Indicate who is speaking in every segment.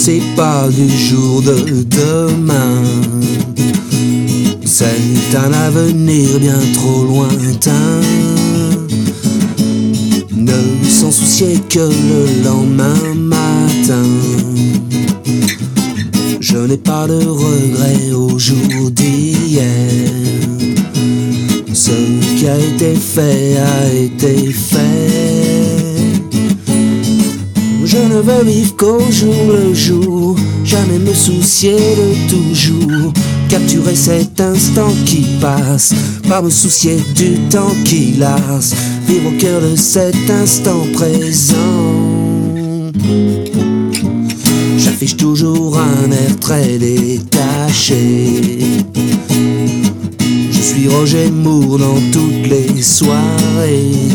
Speaker 1: c'est pas du jour de demain. C'est un avenir bien trop lointain. Ne s'en soucier que le lendemain matin. Je n'ai pas de regrets au jour d'hier. Ce qui a été fait a été fait. Je ne veux vivre qu'au jour le jour, jamais me soucier de toujours. Capturer cet instant qui passe, pas me soucier du temps qui lasse. Vivre au cœur de cet instant présent. J'affiche toujours un air très détaché. Je suis Roger Moore dans toutes les soirées.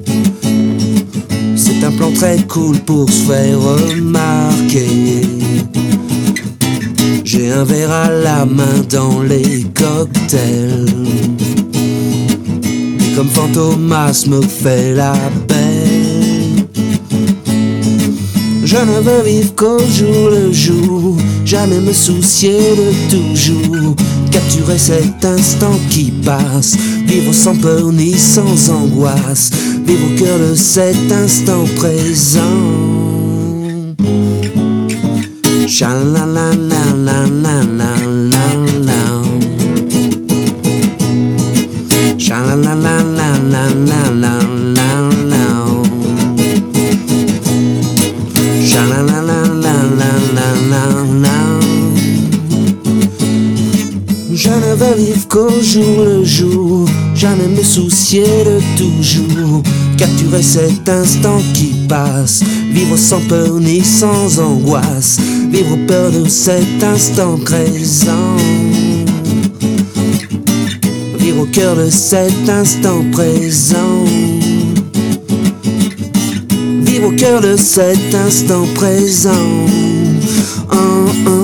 Speaker 1: C'est un plan très cool pour se faire remarquer. J'ai un verre à la main dans les cocktails. Et comme Fantomas me fait la belle, je ne veux vivre qu'au jour le jour, jamais me soucier de toujours. Capturer cet instant qui passe, vivre sans peur ni sans angoisse. Vivre au cœur de cet instant présent. Sha-la-la-la-la-la-la-la-la. Sha-la-la-la-la-la-la-la-la. Sha-la-la-la-la-la-la-la. Je ne veux vivre qu'au jour le jour, jamais me soucier de toujours. Capturer cet instant qui passe, vivre sans peur ni sans angoisse. Vivre au peur de cet instant présent. Vivre au cœur de cet instant présent. Vivre au cœur de cet instant présent.